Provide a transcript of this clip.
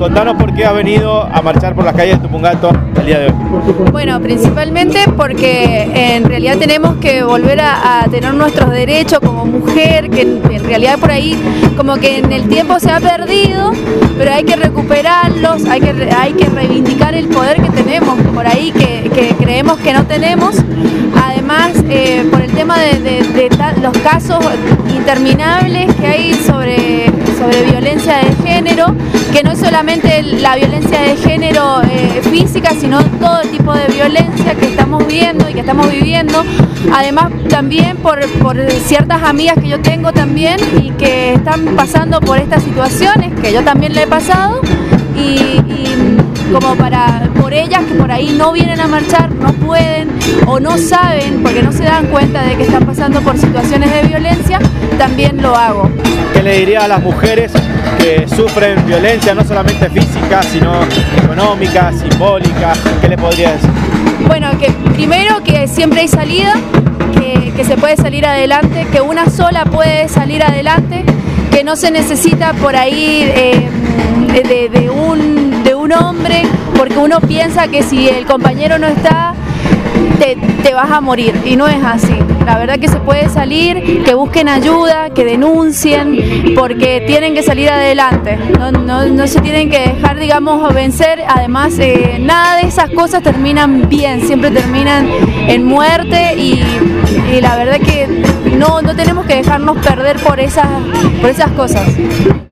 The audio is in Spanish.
contanos por qué has venido a marchar por las calles de Tupungato el día de hoy. Bueno, principalmente porque en realidad tenemos que volver a tener nuestros derechos como mujer, que en realidad por ahí como que en el tiempo se ha perdido, pero hay que recuperarlos, hay que reivindicar el poder que tenemos por ahí, que creemos que no tenemos. Además, por el tema de los casos interminables que hay sobre violencia de género, que no es solamente la violencia de género física, sino todo tipo de violencia que estamos viendo y que estamos viviendo. Además, también por ciertas amigas que yo tengo también y que están pasando por estas situaciones, que yo también le he pasado, y como por ellas que por ahí no vienen a marchar, no pueden o no saben, porque no se dan cuenta de que están pasando por situaciones de violencia, también lo hago. ¿Qué le diría a las mujeres que sufren violencia, no solamente física, sino económica, simbólica? ¿Qué le podría decir? Bueno, que primero que siempre hay salida, que se puede salir adelante, que una sola puede salir adelante, que no se necesita por ahí de un hombre, porque uno piensa que si el compañero no está, te vas a morir, y no es así. La verdad que se puede salir, que busquen ayuda, que denuncien, porque tienen que salir adelante, no se tienen que dejar, digamos, vencer. Además, nada de esas cosas terminan bien, siempre terminan en muerte, y la verdad que no tenemos que dejarnos perder por esas cosas.